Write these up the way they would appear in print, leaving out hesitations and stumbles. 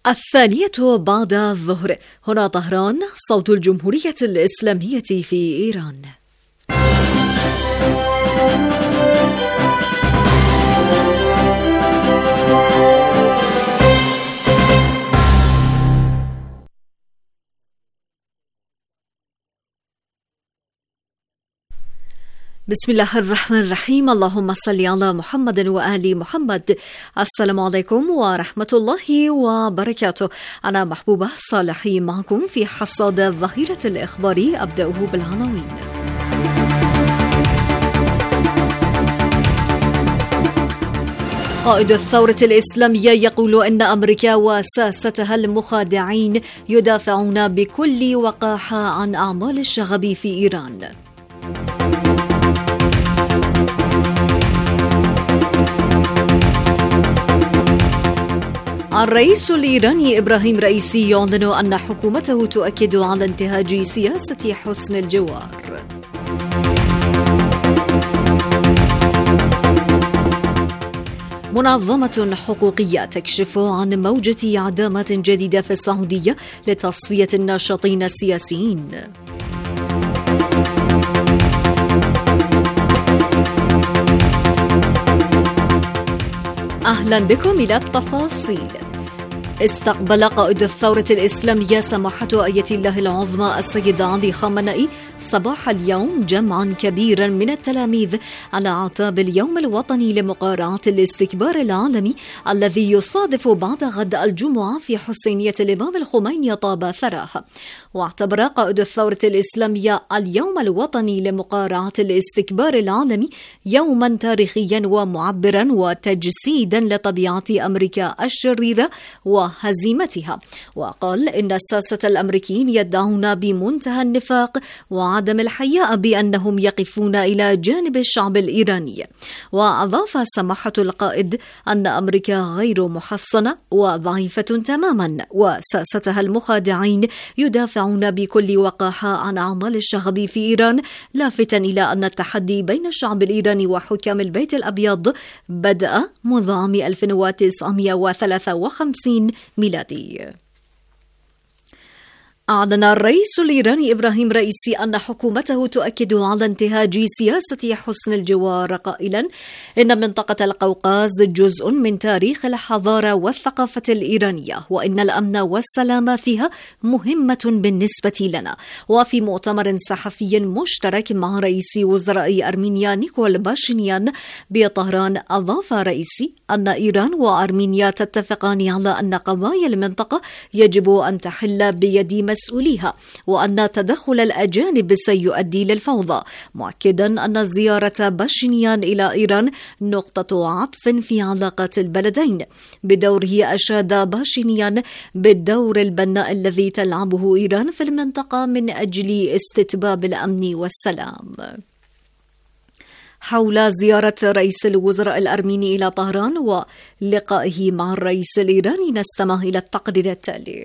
الثانية بعد الظهر. هنا طهران، صوت الجمهورية الإسلامية في إيران. بسم الله الرحمن الرحيم. اللهم صل على محمد وآل محمد. السلام عليكم ورحمة الله وبركاته. أنا محبوبة صالحي معكم في حصاد الظهيرة الإخباري. أبدأه بالعناوين. قائد الثورة الإسلامية يقول إن أمريكا وساستها المخادعين يدافعون بكل وقاحة عن أعمال الشغب في إيران. الرئيس الإيراني إبراهيم رئيسي يعلن أن حكومته تؤكد على انتهاج سياسة حسن الجوار. منظمة حقوقية تكشف عن موجة إعدامات جديدة في السعودية لتصفية الناشطين السياسيين. أهلا بكم إلى التفاصيل. استقبل قائد الثورة الإسلامية سماحة آية الله العظمى السيد علي خامنئي صباح اليوم جمعا كبيرا من التلاميذ على أعتاب اليوم الوطني لمقارعة الاستكبار العالمي الذي يصادف بعد غد الجمعة في حسينية الإمام الخميني طاب ثراه. واعتبر قائد الثورة الإسلامية اليوم الوطني لمقارعة الاستكبار العالمي يوما تاريخيا ومعبرا وتجسيدا لطبيعة أمريكا الشريرة وهزيمتها. وقال إن الساسة الأمريكيين يدعون بمنتهى النفاق وعدم الحياء بأنهم يقفون إلى جانب الشعب الإيراني. وأضاف سماحة القائد أن أمريكا غير محصنة وضعيفة تماما، وساستها المخادعين يدافعون بكل وقاحة عن أعمال الشغب في إيران، لافتا إلى أن التحدي بين الشعب الإيراني وحكام البيت الأبيض بدأ منذ عام 1953 ميلادي. أعلن الرئيس الإيراني إبراهيم رئيسي أن حكومته تؤكد على انتهاج سياسة حسن الجوار، قائلا إن منطقة القوقاز جزء من تاريخ الحضارة والثقافة الإيرانية، وإن الأمن والسلام فيها مهمة بالنسبة لنا. وفي مؤتمر صحفي مشترك مع رئيس وزراء أرمينيا نيكول باشينيان بطهران، أضاف رئيسي أن إيران وأرمينيا تتفقان على أن قضايا المنطقة يجب أن تحل بيد مسؤوليها، وأن تدخل الأجانب سيؤدي للفوضى، مؤكدا أن زيارة باشينيان إلى إيران نقطة عطف في علاقات البلدين. بدوره أشاد باشينيان بالدور البناء الذي تلعبه إيران في المنطقة من أجل استتباب الأمن والسلام. حول زيارة رئيس الوزراء الأرميني إلى طهران ولقائه مع الرئيس الإيراني نستمع إلى التقرير التالي.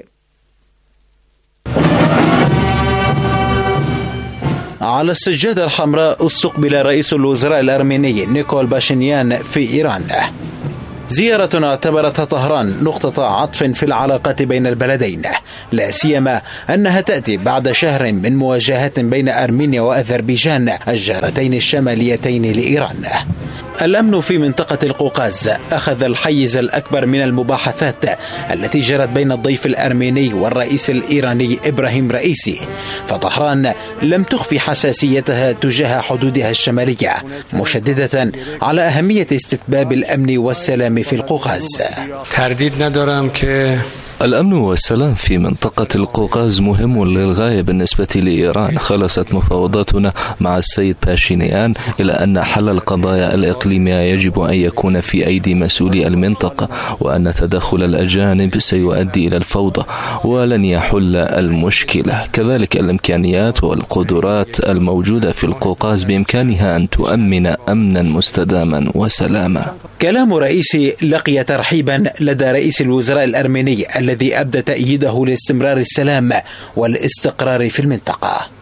على السجادة الحمراء استقبل رئيس الوزراء الأرميني نيكول باشينيان في إيران. زيارة اعتبرتها طهران نقطة عطف في العلاقات بين البلدين، لا سيما أنها تأتي بعد شهر من مواجهات بين أرمينيا وأذربيجان الجارتين الشماليتين لإيران. الأمن في منطقة القوقاز أخذ الحيز الأكبر من المباحثات التي جرت بين الضيف الأرميني والرئيس الإيراني إبراهيم رئيسي، فطهران لم تخفي حساسيتها تجاه حدودها الشمالية، مشددة على أهمية استتباب الأمن والسلام في القوقاز. ترديد ندارم که الأمن والسلام في منطقة القوقاز مهم للغاية بالنسبة لإيران. خلصت مفاوضاتنا مع السيد باشينيان إلى أن حل القضايا الإقليمية يجب أن يكون في أيدي مسؤولي المنطقة، وأن تدخل الأجانب سيؤدي إلى الفوضى ولن يحل المشكلة. كذلك الإمكانيات والقدرات الموجودة في القوقاز بإمكانها أن تؤمن أمنا مستداما وسلاما. كلام رئيسي لقي ترحيبا لدى رئيس الوزراء الأرميني الذي أبدى تأييده لاستمرار السلام والاستقرار في المنطقة.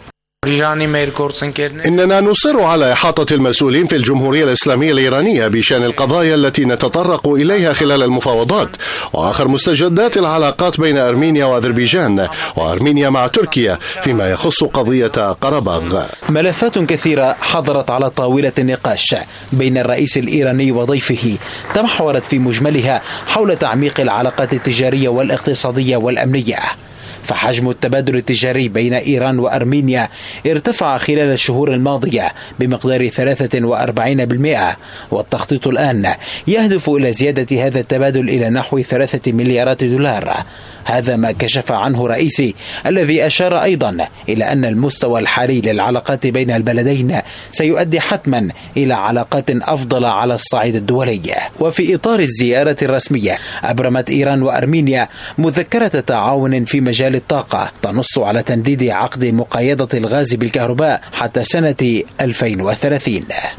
إننا نصر على إحاطة المسؤولين في الجمهورية الإسلامية الإيرانية بشأن القضايا التي نتطرق إليها خلال المفاوضات وآخر مستجدات العلاقات بين أرمينيا وأذربيجان وأرمينيا مع تركيا فيما يخص قضية قرباغ. ملفات كثيرة حضرت على طاولة النقاش بين الرئيس الإيراني وضيفه تمحورت في مجملها حول تعميق العلاقات التجارية والاقتصادية والأمنية. فحجم التبادل التجاري بين إيران وأرمينيا ارتفع خلال الشهور الماضية بمقدار 43%، والتخطيط الآن يهدف إلى زيادة هذا التبادل إلى نحو 3 مليارات دولار. هذا ما كشف عنه رئيسي، الذي أشار أيضا إلى أن المستوى الحالي للعلاقات بين البلدين سيؤدي حتما إلى علاقات أفضل على الصعيد الدولي. وفي إطار الزيارة الرسمية أبرمت إيران وأرمينيا مذكرة تعاون في مجال الطاقة تنص على تمديد عقد مقايضة الغاز بالكهرباء حتى سنة 2030.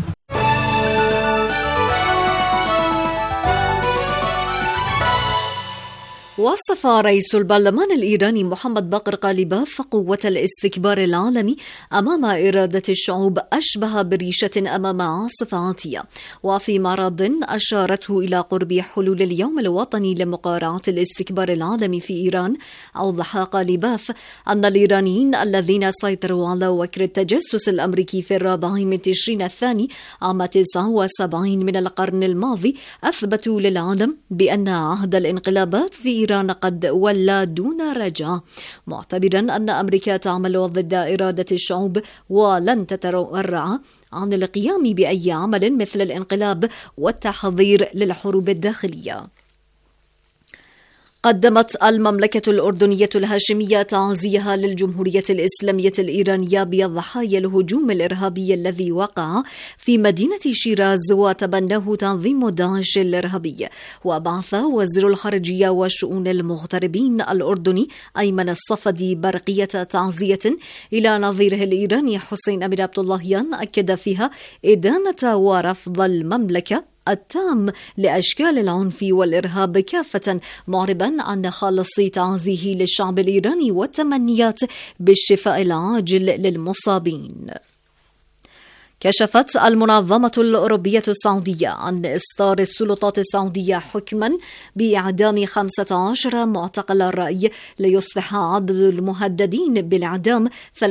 وصف رئيس البرلمان الإيراني محمد باقر غالباف قوة الاستكبار العالمي أمام إرادة الشعوب أشبه بريشة أمام عاصفة عاتية. وفي معرض أشارته إلى قرب حلول اليوم الوطني لمقارعة الاستكبار العالمي في إيران، أوضح غالباف أن الإيرانيين الذين سيطروا على وكر التجسس الأمريكي في 4 من تشرين الثاني عام 79 من القرن الماضي أثبتوا للعالم بأن عهد الانقلابات في إيران قد ولى دون رجعة، معتبرا أن أمريكا تعمل ضد إرادة الشعوب ولن تتورع عن القيام بأي عمل مثل الانقلاب والتحضير للحروب الداخلية. قدمت المملكة الأردنية الهاشمية تعزيها للجمهورية الإسلامية الإيرانية بضحايا الهجوم الإرهابي الذي وقع في مدينة شيراز وتبناه تنظيم داعش الإرهابي. وبعث وزير الخارجية وشؤون المغتربين الأردني أيمن الصفدي برقية تعزية إلى نظيره الإيراني حسين أمير عبد اللهيان، أكد فيها إدانة ورفض المملكة التام لأشكال العنف والإرهاب كافة، معربا عن خالص تعزيه للشعب الإيراني والتمنيات بالشفاء العاجل للمصابين. كشفت المنظمة الأوروبية السعودية عن إصدار السلطات السعودية حكما بإعدام 15 معتقل الرأي ليصبح عدد المهددين بالإعدام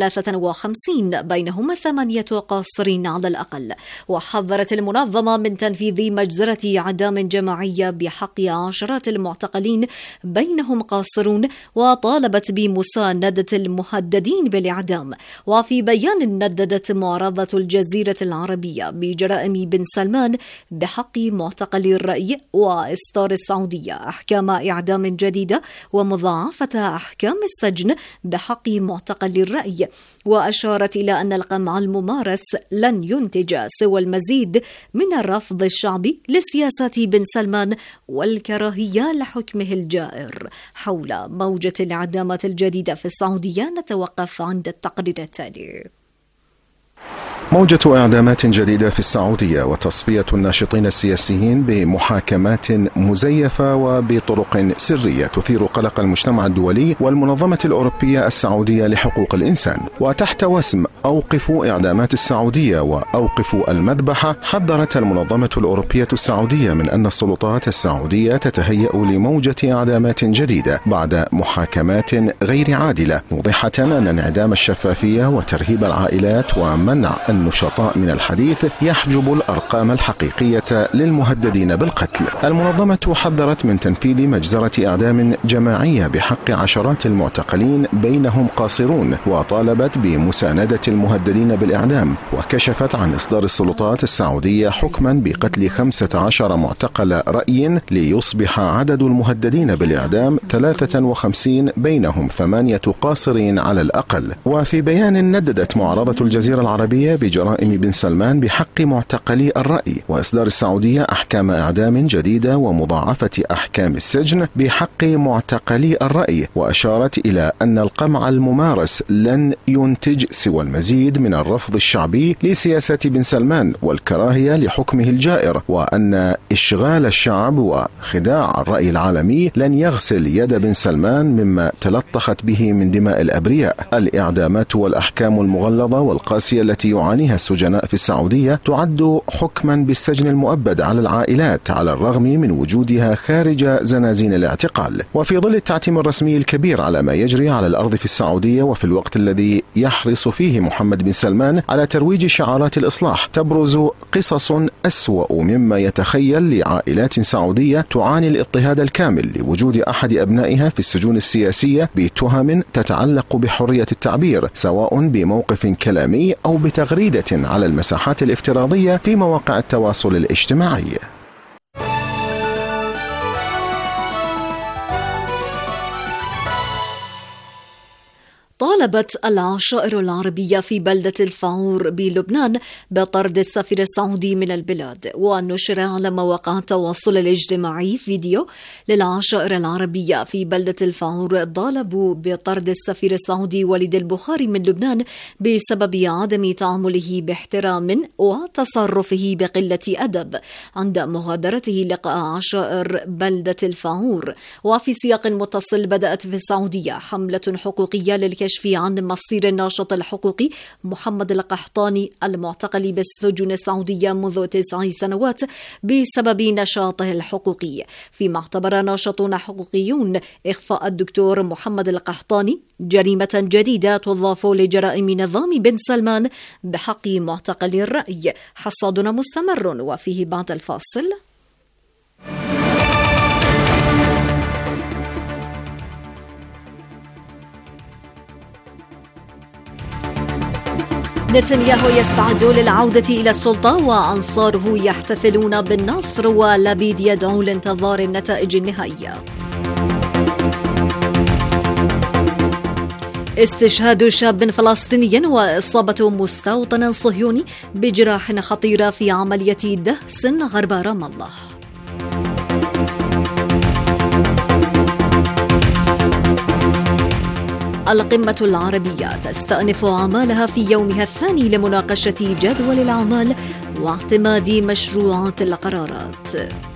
53، بينهم 8 قاصرين على الأقل. وحذرت المنظمة من تنفيذ مجزرة إعدام جماعية بحق عشرات المعتقلين بينهم قاصرون، وطالبت بمساندة المهددين بالإعدام. وفي بيان نددت معارضة الجزيرة العربية بجرائم بن سلمان بحق معتقلي الرأي وإصدار السعودية أحكام إعدام جديدة ومضاعفة أحكام السجن بحق معتقلي الرأي. وأشارت إلى أن القمع الممارس لن ينتج سوى المزيد من الرفض الشعبي لسياسات بن سلمان والكراهية لحكمه الجائر. حول موجة الإعدامات الجديدة في السعودية نتوقف عند التقرير التالي. موجة إعدامات جديدة في السعودية وتصفية الناشطين السياسيين بمحاكمات مزيفة وبطرق سرية تثير قلق المجتمع الدولي والمنظمة الأوروبية السعودية لحقوق الإنسان. وتحت وسم أوقفوا إعدامات السعودية وأوقفوا المذبحة، حذرت المنظمة الأوروبية السعودية من أن السلطات السعودية تتهيأ لموجة إعدامات جديدة بعد محاكمات غير عادلة، موضحة أن انعدام الشفافية وترهيب العائلات ومنع النشطاء من الحديث يحجب الأرقام الحقيقية للمهددين بالقتل. المنظمة حذرت من تنفيذ مجزرة إعدام جماعية بحق عشرات المعتقلين بينهم قاصرون، وطالبت بمساندة المهددين بالإعدام. وكشفت عن إصدار السلطات السعودية حكما بقتل 15 معتقل رأي ليصبح عدد المهددين بالإعدام 53، بينهم 8 قاصرين على الأقل. وفي بيان نددت معارضة الجزيرة العربية بجرائم بن سلمان بحق معتقلي الرأي، وإصدار السعودية أحكام إعدام جديدة ومضاعفة أحكام السجن بحق معتقلي الرأي، وأشارت إلى أن القمع الممارس لن ينتج سوى المزيد من الرفض الشعبي لسياسة بن سلمان والكراهية لحكمه الجائر، وأن إشغال الشعب وخداع الرأي العالمي لن يغسل يد بن سلمان مما تلطخت به من دماء الأبرياء. الإعدامات والأحكام المغلظة والقاسية التي يعانيها السجناء في السعودية تعد حكما بالسجن المؤبد على العائلات على الرغم من وجودها خارج زنازين الاعتقال. وفي ظل التعتيم الرسمي الكبير على ما يجري على الأرض في السعودية، وفي الوقت الذي يحرص فيه محمد بن سلمان على ترويج شعارات الإصلاح، تبرز قصص أسوأ مما يتخيل لعائلات سعودية تعاني الاضطهاد الكامل لوجود أحد أبنائها في السجون السياسية بتهم تتعلق بحرية التعبير، سواء بموقف كلامي أو بتغريدة على المساحات الافتراضية في مواقع التواصل الاجتماعي. طالبت العشائر العربية في بلدة الفاعور بلبنان بطرد السفير السعودي من البلاد. ونشر على مواقع التواصل الاجتماعي فيديو للعشائر العربية في بلدة الفاعور طالبوا بطرد السفير السعودي وليد البخاري من لبنان بسبب عدم تعامله باحترام وتصرفه بقلة أدب عند مغادرته لقاء عشائر بلدة الفاعور. وفي سياق متصل، بدأت في السعودية حملة حقوقية للكشف عن مصير الناشط الحقوقي محمد القحطاني المعتقل بالسجون السعودية منذ 9 سنوات بسبب نشاطه الحقوقي، فيما اعتبر ناشطون حقوقيون إخفاء الدكتور محمد القحطاني جريمة جديدة تضاف لجرائم نظام بن سلمان بحق معتقلي الرأي. حصادنا مستمر وفيه بعد الفاصل. نتنياهو يستعد للعودة إلى السلطة وأنصاره يحتفلون بالنصر، ولبيد يدعو لانتظار النتائج النهائية. استشهاد شاب فلسطيني وإصابة مستوطن صهيوني بجراح خطيرة في عملية دهس غرب رام الله. القمة العربية تستأنف أعمالها في يومها الثاني لمناقشة جدول الأعمال واعتماد مشروعات القرارات.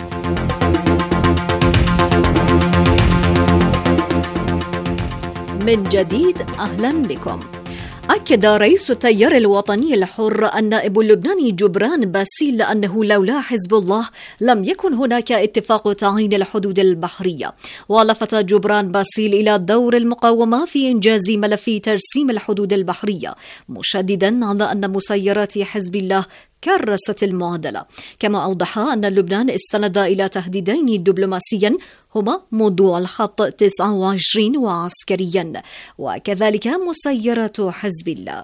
من جديد أهلا بكم. أكد رئيس التيار الوطني الحر النائب اللبناني جبران باسيل أنه لولا حزب الله لم يكن هناك اتفاق تعيين الحدود البحرية. ولفت جبران باسيل إلى دور المقاومة في إنجاز ملف ترسيم الحدود البحرية، مشددا على أن مسيرات حزب الله كرست المعادلة. كما أوضح أن لبنان استند إلى تهديدين دبلوماسيا هما موضوع الخط 29 وعسكريا، وكذلك مسيرات حزب الله.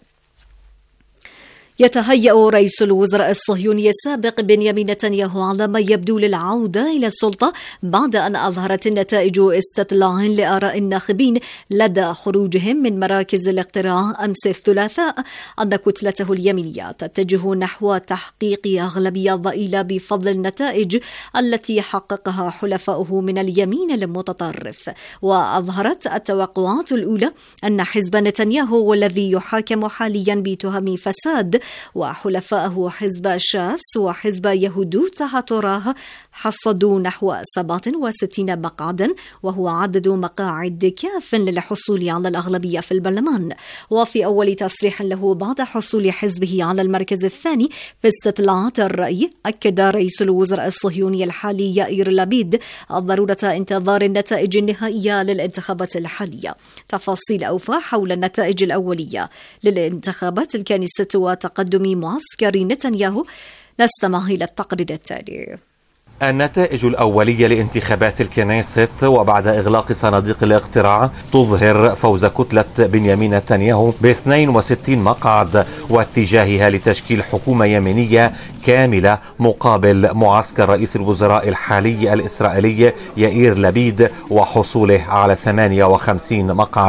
يتهيأ رئيس الوزراء الصهيوني السابق بنيامين نتنياهو على ما يبدو للعودة إلى السلطة بعد أن أظهرت النتائج استطلاع لآراء الناخبين لدى خروجهم من مراكز الاقتراع أمس الثلاثاء أن كتلته اليمينية تتجه نحو تحقيق أغلبية ضئيلة بفضل النتائج التي حققها حلفاؤه من اليمين المتطرف. وأظهرت التوقعات الأولى أن حزب نتنياهو والذي يحاكم حاليا بتهم فساد وحلفاءه حزب شاس وحزب يهودو تهاتوراه حصدوا نحو 67 مقعدا، وهو عدد مقاعد كاف للحصول على الأغلبية في البرلمان. وفي أول تصريح له بعد حصول حزبه على المركز الثاني في استطلاعات الرأي، أكد رئيس الوزراء الصهيوني الحالي يائير لبيد ضرورة انتظار النتائج النهائية للانتخابات الحالية. تفاصيل أوفى حول النتائج الأولية للانتخابات الكنيسة وتقدم معسكر نتنياهو نستمع إلى التقرير التالي. النتائج الأولية لانتخابات الكنيست وبعد إغلاق صناديق الاقتراع تظهر فوز كتلة بنيامين نتنياهو ب 62 مقعد واتجاهها لتشكيل حكومة يمينية كاملة مقابل معسكر رئيس الوزراء الحالي الإسرائيلي يائير لبيد وحصوله على 58 مقعد.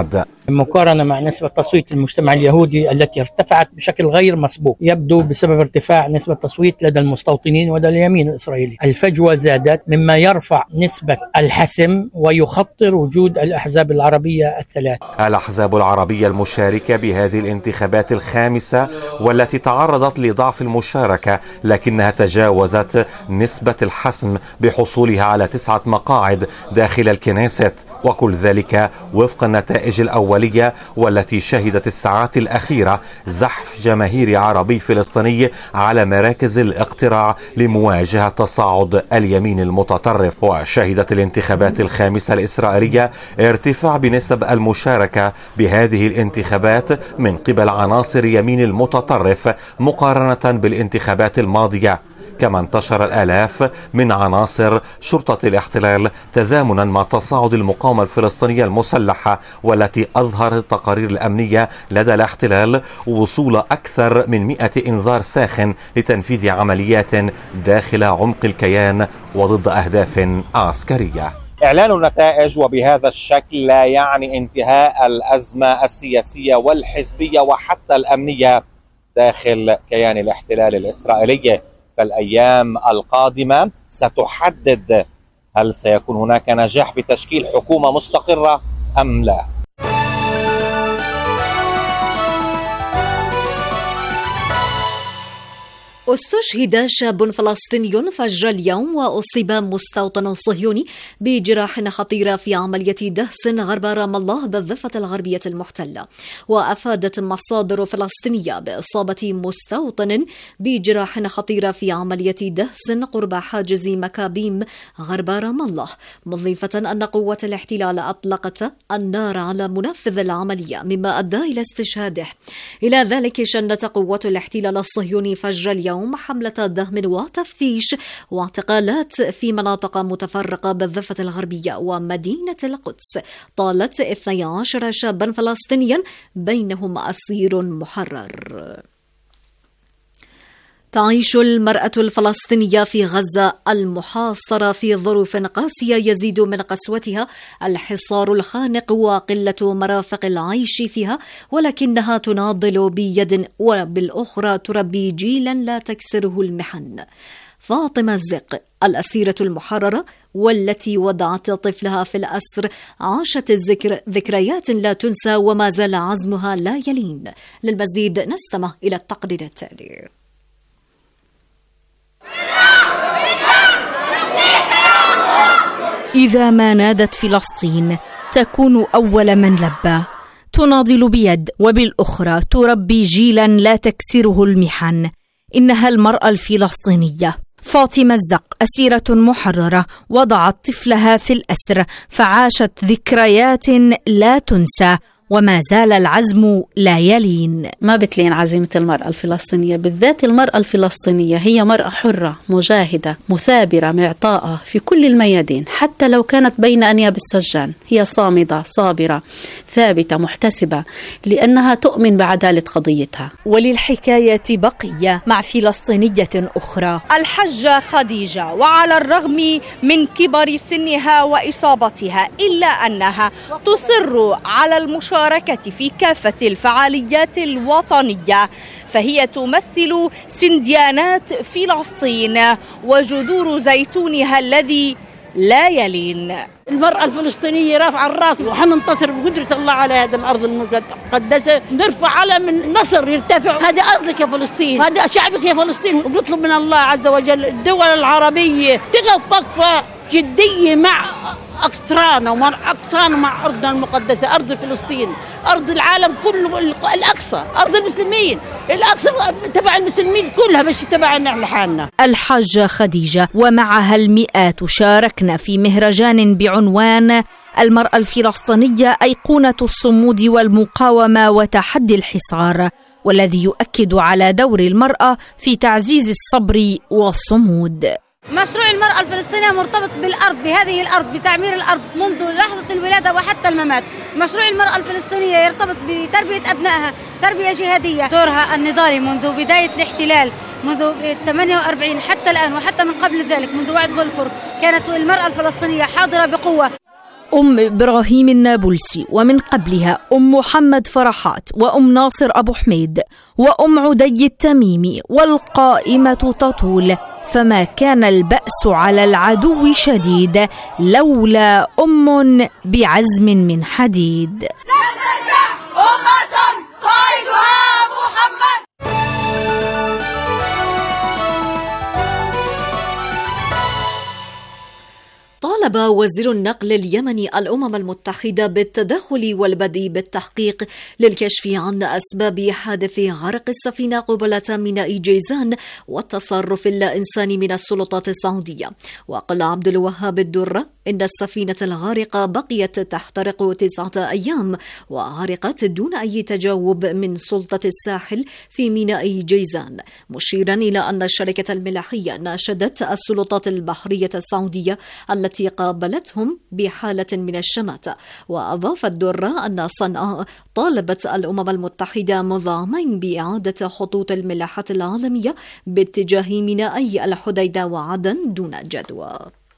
مقارنة مع نسبة تصويت المجتمع اليهودي التي ارتفعت بشكل غير مسبوق، يبدو بسبب ارتفاع نسبة التصويت لدى المستوطنين ولدى اليمين الإسرائيلي. الفجوة زادت مما يرفع نسبة الحسم ويخطر وجود الأحزاب العربية الثلاث. الأحزاب العربية المشاركة بهذه الانتخابات الخامسة والتي تعرضت لضعف المشاركة لكنها تجاوزت نسبة الحسم بحصولها على 9 مقاعد داخل الكنيست، وكل ذلك وفق النتائج الأولية والتي شهدت الساعات الأخيرة زحف جماهيري عربي فلسطيني على مراكز الاقتراع لمواجهة تصاعد اليمين المتطرف. وشهدت الانتخابات الخامسة الإسرائيلية ارتفاع بنسب المشاركة بهذه الانتخابات من قبل عناصر يمين المتطرف مقارنة بالانتخابات الماضية، كما انتشر الآلاف من عناصر شرطة الاحتلال تزامنا مع تصاعد المقاومة الفلسطينية المسلحة، والتي أظهرت التقارير الأمنية لدى الاحتلال وصول أكثر من 100 إنذار ساخن لتنفيذ عمليات داخل عمق الكيان وضد أهداف عسكرية. إعلان النتائج وبهذا الشكل لا يعني انتهاء الأزمة السياسية والحزبية وحتى الأمنية داخل كيان الاحتلال الإسرائيلي. فالأيام القادمة ستحدد هل سيكون هناك نجاح بتشكيل حكومة مستقرة أم لا. استشهد شاب فلسطيني فجر اليوم وأصيب مستوطن صهيوني بجراح خطيرة في عملية دهس غرب رام الله بالضفة الغربية المحتلة. وأفادت مصادر فلسطينية بإصابة مستوطن بجراح خطيرة في عملية دهس قرب حاجز مكابيم غرب رام الله، مضيفة أن قوة الاحتلال أطلقت النار على منفذ العملية مما أدى إلى استشهاده. إلى ذلك شنت قوة الاحتلال الصهيوني فجر اليوم حملة دهم وتفتيش واعتقالات في مناطق متفرقة بالضفة الغربية ومدينة القدس طالت 12 شابا فلسطينيا بينهم أسير محرر. تعيش المرأة الفلسطينية في غزة المحاصرة في ظروف قاسية يزيد من قسوتها الحصار الخانق وقلة مرافق العيش فيها، ولكنها تناضل بيد وبالأخرى تربي جيلا لا تكسره المحن. فاطمة الزق الأسيرة المحررة والتي وضعت طفلها في الأسر عاشت ذكريات لا تنسى وما زال عزمها لا يلين. للمزيد نستمع إلى التقرير التالي. إذا ما نادت فلسطين تكون أول من لبى، تناضل بيد وبالأخرى تربي جيلا لا تكسره المحن. إنها المرأة الفلسطينية فاطمة الزق، أسيرة محررة وضعت طفلها في الأسر فعاشت ذكريات لا تنسى وما زال العزم لا يلين. ما بتلين عزيمة المرأة الفلسطينية، بالذات المرأة الفلسطينية هي مرأة حرة مجاهدة مثابرة معطاءة في كل الميادين، حتى لو كانت بين أنياب السجان هي صامدة صابرة ثابتة محتسبة لأنها تؤمن بعدالة قضيتها. وللحكاية بقية مع فلسطينية أخرى، الحجة خديجة، وعلى الرغم من كبر سنها وإصابتها إلا أنها تصر على المشاركة في كافة الفعاليات الوطنية، فهي تمثل سنديانات فلسطين وجذور زيتونها الذي لا يلين. المرأة الفلسطينية رافعة الراس وحننتصر بقدرة الله على هذه الأرض المقدسة، نرفع علم النصر يرتفع. هذا أرضك يا فلسطين، هذا شعبك يا فلسطين، وبنطلب من الله عز وجل الدول العربية تقف وقفة جدية مع أقصرانا ومع أرضنا المقدسة، أرض فلسطين، أرض العالم كله، الأقصى أرض المسلمين، الأقصى تبع المسلمين كلها مش تبعنا لحالنا. الحاجة خديجة ومعها المئات شاركنا في مهرجان بعنوان المرأة الفلسطينية أيقونة الصمود والمقاومة وتحدي الحصار، والذي يؤكد على دور المرأة في تعزيز الصبر والصمود. مشروع المرأة الفلسطينية مرتبط بالأرض، بهذه الأرض، بتعمير الأرض منذ لحظة الولادة وحتى الممات. مشروع المرأة الفلسطينية يرتبط بتربية أبنائها تربية جهادية. دورها النضالي منذ بداية الاحتلال، منذ 48 حتى الآن وحتى من قبل ذلك منذ وعد بلفور، كانت المرأة الفلسطينية حاضرة بقوة. أم إبراهيم النابلسي، ومن قبلها أم محمد فرحات، وأم ناصر أبو حميد، وأم عدي التميمي، والقائمة تطول، فما كان البأس على العدو شديد لولا أم بعزم من حديد. طالب وزير النقل اليمني الأمم المتحدة بالتدخل والبدء بالتحقيق للكشف عن أسباب حادث غرق السفينة قبالة ميناء جيزان والتصرف اللا إنساني من السلطات السعودية. وقال عبد الوهاب الدرة إن السفينة الغارقة بقيت تحترق 9 أيام وغرقت دون أي تجاوب من سلطة الساحل في ميناء جيزان، مشيرا إلى أن الشركة الملاحية ناشدت السلطات البحرية السعودية التي قابلتهم بحالة من الشماتة. وأضاف الدرة أن صنعاء طالبت الأمم المتحدة منذ عامين بإعادة خطوط الملاحة العالمية باتجاه مينائي الحديدة وعدن دون جدوى.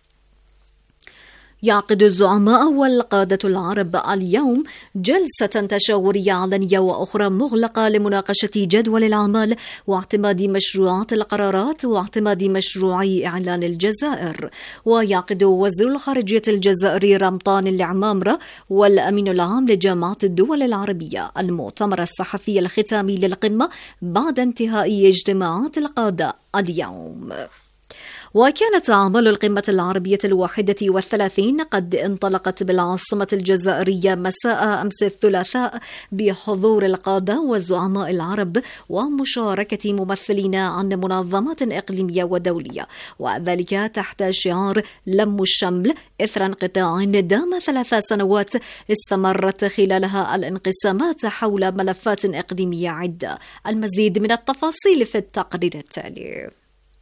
يعقد الزعماء والقادة العرب اليوم جلسة تشاورية علنية وأخرى مغلقة لمناقشة جدول الأعمال واعتماد مشروعات القرارات واعتماد مشروعي إعلان الجزائر. ويعقد وزير الخارجية الجزائري رمضان العمامرة والأمين العام لجامعة الدول العربية المؤتمر الصحفي الختامي للقمة بعد انتهاء اجتماعات القادة اليوم. وكانت أعمال القمة العربية 31 قد انطلقت بالعاصمة الجزائرية مساء أمس الثلاثاء بحضور القادة والزعماء العرب ومشاركة ممثلين عن منظمات إقليمية ودولية، وذلك تحت شعار لم الشمل إثر انقطاع دام 3 سنوات استمرت خلالها الانقسامات حول ملفات إقليمية عدة. المزيد من التفاصيل في التقرير التالي.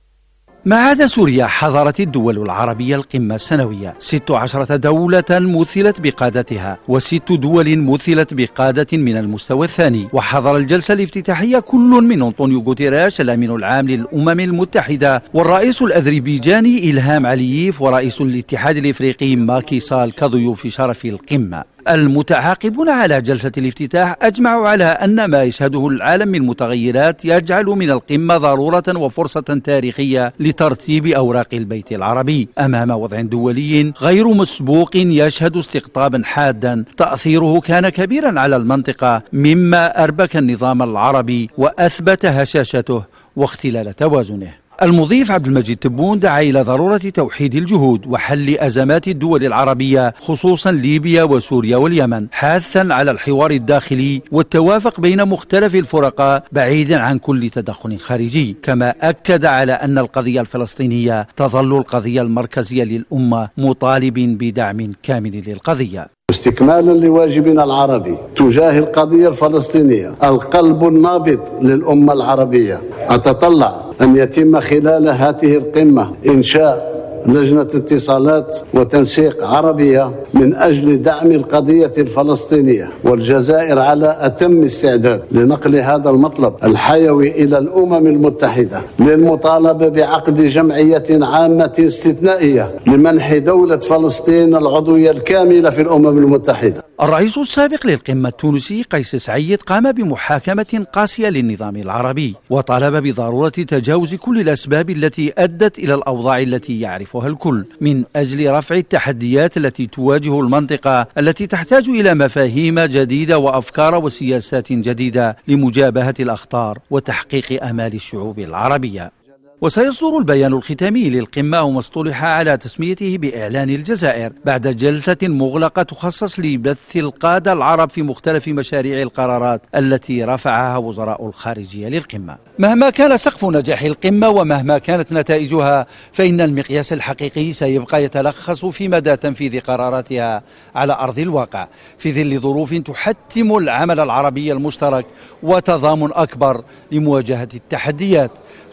ما عدا سوريا حضرت الدول العربية القمة السنوية 16 دولة مثلت بقادتها و6 دول مثلت بقادة من المستوى الثاني. وحضر الجلسة الافتتاحية كل من أنطونيو غوتيريش الأمين العام للأمم المتحدة والرئيس الأذربيجاني إلهام علييف ورئيس الاتحاد الإفريقي ماكي سال كضيوف شرف القمة. المتعاقبون على جلسة الافتتاح أجمعوا على أن ما يشهده العالم من متغيرات يجعل من القمة ضرورة وفرصة تاريخية لترتيب أوراق البيت العربي أمام وضع دولي غير مسبوق يشهد استقطابا حادا تأثيره كان كبيرا على المنطقة، مما أربك النظام العربي وأثبت هشاشته واختلال توازنه. المضيف عبد المجيد تبون دعا إلى ضرورة توحيد الجهود وحل أزمات الدول العربية خصوصا ليبيا وسوريا واليمن، حاثا على الحوار الداخلي والتوافق بين مختلف الفرقاء بعيدا عن كل تدخل خارجي، كما أكد على أن القضية الفلسطينية تظل القضية المركزية للأمة، مطالب بدعم كامل للقضية. استكمالا لواجبنا العربي تجاه القضية الفلسطينية القلب النابض للأمة العربية، أتطلع أن يتم خلال هذه القمة إنشاء لجنة اتصالات وتنسيق عربية من أجل دعم القضية الفلسطينية، والجزائر على أتم استعداد لنقل هذا المطلب الحيوي إلى الأمم المتحدة للمطالبة بعقد جمعية عامة استثنائية لمنح دولة فلسطين العضوية الكاملة في الأمم المتحدة. الرئيس السابق للقمة التونسي قيس سعيد قام بمحاكمة قاسية للنظام العربي وطالب بضرورة تجاوز كل الأسباب التي أدت إلى الأوضاع التي يعرفها الكل من أجل رفع التحديات التي تواجه المنطقة التي تحتاج إلى مفاهيم جديدة وأفكار وسياسات جديدة لمجابهة الأخطار وتحقيق آمال الشعوب العربية. وسيصدر البيان الختامي للقمة وما اصطلح على تسميته بإعلان الجزائر بعد جلسة مغلقة تخصص لبث القادة العرب في مختلف مشاريع القرارات التي رفعها وزراء الخارجية للقمة. مهما كان سقف نجاح القمة ومهما كانت نتائجها، فإن المقياس الحقيقي سيبقى يتلخص في مدى تنفيذ قراراتها على أرض الواقع في ظل ظروف تحتم العمل العربي المشترك وتضامن أكبر لمواجهة التحديات،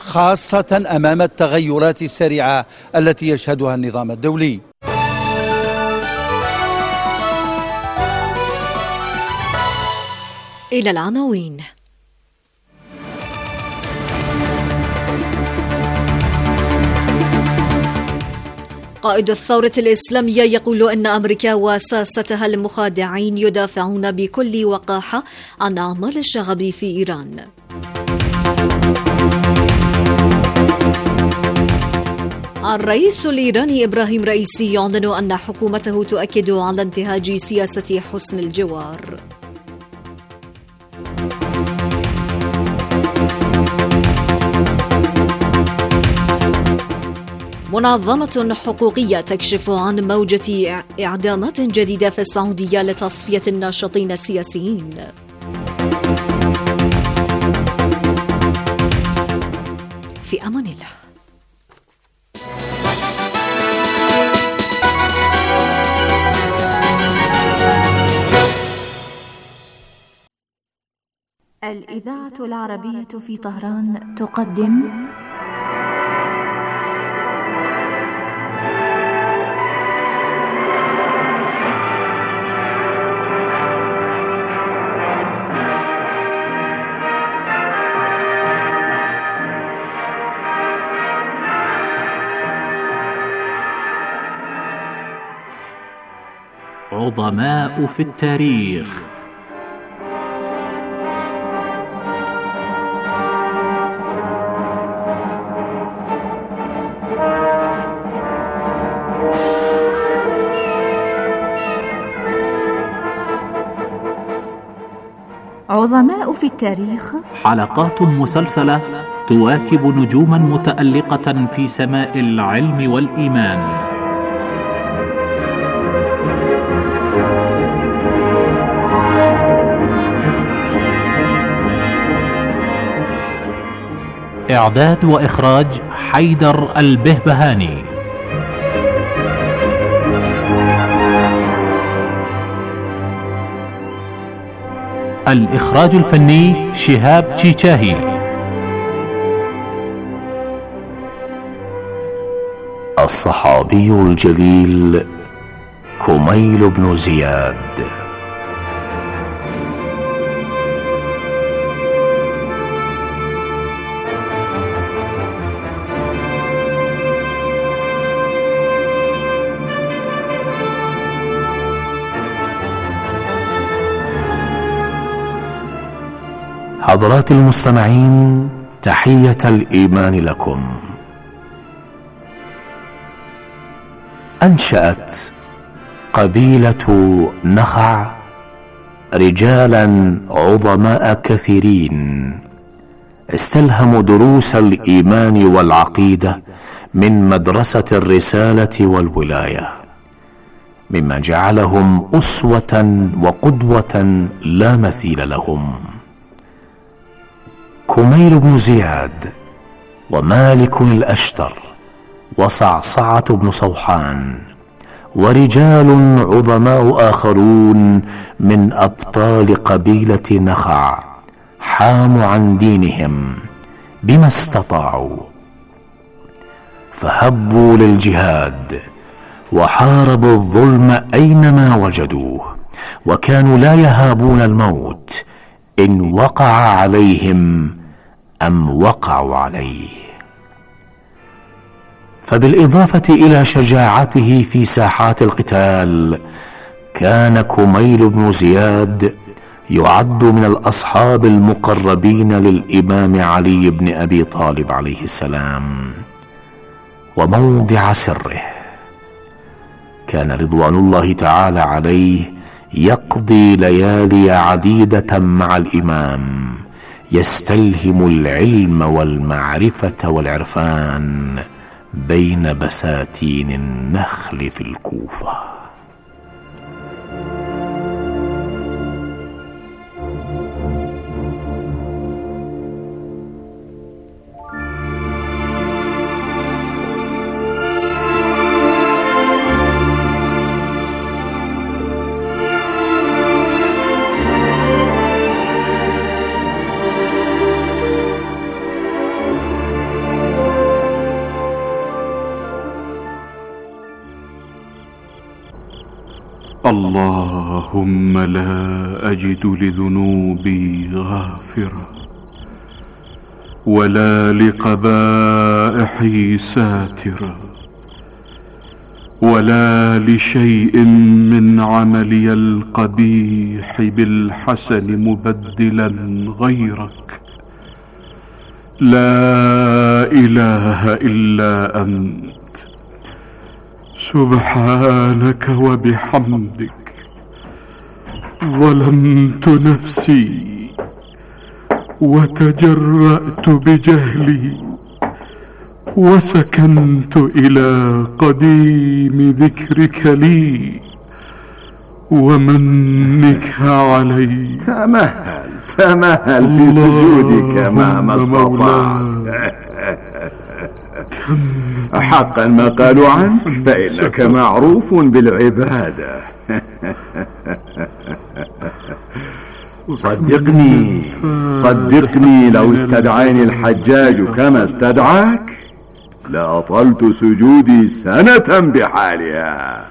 خاصة أمام التغيرات السريعة التي يشهدها النظام الدولي. إلى العناوين. قائد الثورة الإسلامية يقول أن أمريكا وساستها المخادعين يدافعون بكل وقاحة عن أعمال الشغب في إيران. الرئيس الإيراني إبراهيم رئيسي يعلن أن حكومته تؤكد على انتهاج سياسة حسن الجوار. منظمة حقوقية تكشف عن موجة إعدامات جديدة في السعودية لتصفية الناشطين السياسيين. في أمان الله. الإذاعة العربية في طهران تقدم عظماء في التاريخ. عظماء في التاريخ، حلقات مسلسلة تواكب نجوما متألقة في سماء العلم والإيمان. إعداد وإخراج حيدر البهبهاني. الإخراج الفني شهاب تشيشاهي. الصحابي الجليل كميل بن زياد. حضرات المستمعين، تحية الإيمان لكم. أنشأت قبيلة نخع رجالا عظماء كثيرين استلهموا دروس الإيمان والعقيدة من مدرسة الرسالة والولاية، مما جعلهم أسوة وقدوة لا مثيل لهم. كميل بن زياد ومالك الأشتر وصعصعة بن صوحان ورجال عظماء آخرون من أبطال قبيلة نخع حاموا عن دينهم بما استطاعوا، فهبوا للجهاد وحاربوا الظلم أينما وجدوه، وكانوا لا يهابون الموت إن وقع عليهم أم وقعوا عليه. فبالإضافة إلى شجاعته في ساحات القتال، كان كميل بن زياد يعد من الأصحاب المقربين للإمام علي بن أبي طالب عليه السلام وموضع سره. كان رضوان الله تعالى عليه يقضي ليالي عديدة مع الإمام يستلهم العلم والمعرفة والعرفان بين بساتين النخل في الكوفة. اللهم لا أجد لذنوبي غافرة ولا لقبائحي ساترة، ولا لشيء من عملي القبيح بالحسن مبدلا غيرك. لا إله إلا أنت، سبحانك وبحمدك. ظلمت نفسي وتجرأت بجهلي وسكنت إلى قديم ذكرك لي ومنك علي. تمهل في سجودك ما استطعت. حقا ما قالوا عنك فإنك معروف بالعبادة. صدقني لو استدعاني الحجاج كما استدعاك لأطلت سجودي سنة بحالها.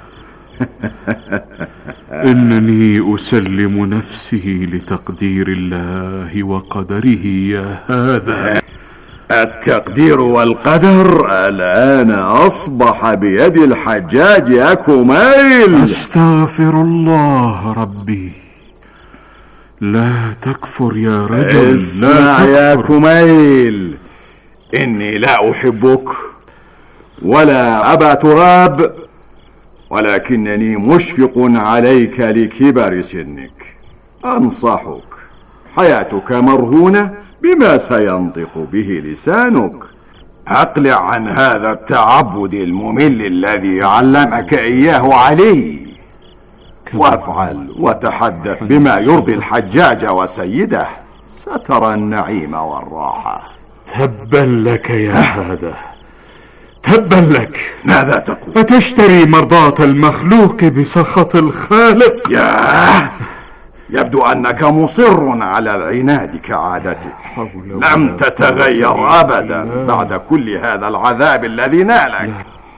إنني أسلم نفسي لتقدير الله وقدره يا هذا. التقدير والقدر الآن أصبح بيد الحجاج يا كميل. أستغفر الله ربي. لا تكفر يا رجل. اسمع يا كميل، إني لا أحبك ولا أبا تراب، ولكنني مشفق عليك لكبر سنك. أنصحك، حياتك مرهونة بما سينطق به لسانك. أقلع عن هذا التعبد الممل الذي علمك إياه علي، وافعل وتحدث بما يرضي الحجاج وسيده، سترى النعيم والراحة. تبا لك يا هذا، تبا لك. ماذا تقول؟ أتشتري مرضاة المخلوق بسخط الخالق؟ يبدو أنك مصر على العناد كعادتك. لم تتغير أبدا بعد كل هذا العذاب الذي نالك.